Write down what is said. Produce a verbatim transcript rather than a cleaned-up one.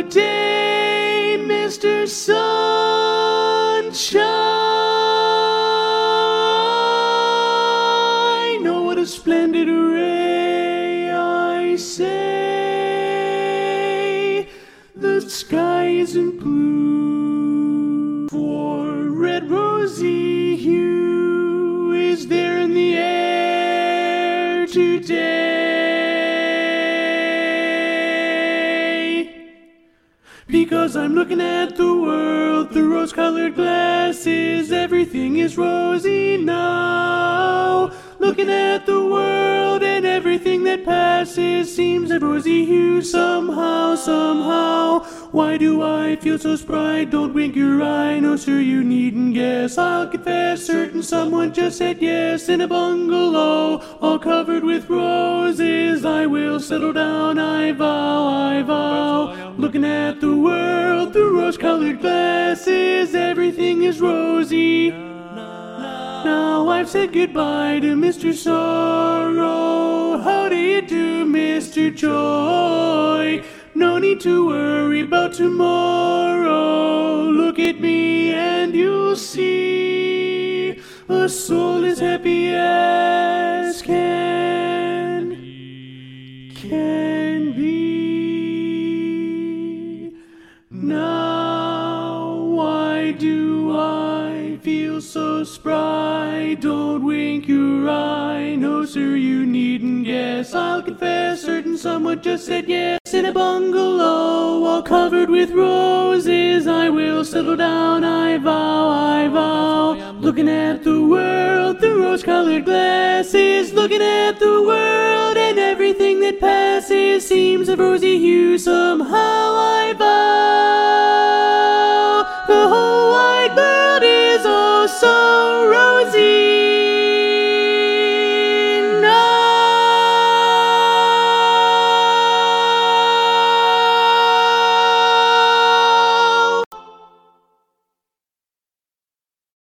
day, Mister Sunshine. Oh, what a splendid array, I say. The sky isn't blue, for red rosy hue is there in the air today. Because I'm looking at the world through rose-colored glasses, everything is rosy now. Looking at the world and everything that passes seems a rosy hue somehow, somehow. Why do I feel so spry? Don't wink your eye, no sir, you needn't guess. I'll confess, certain someone just said yes. In a bungalow, all covered with roses, I will settle down, I vow, I vow. Looking at the world through rose-colored glasses, everything is rosy. Now I've said goodbye to Mister Sorrow. How do you do, Mister Joy? No need to worry about tomorrow. Look at me and you'll see a soul as happy as can, can be. Now why do I feel so spry? Don't wink your eye, no sir, you needn't guess. I'll confess, certain someone just said yes. In a bungalow, all covered with roses, I will settle down, I vow, I vow. Looking at the world through rose-colored glasses, looking at the world and everything that passes seems of rosy hue somehow.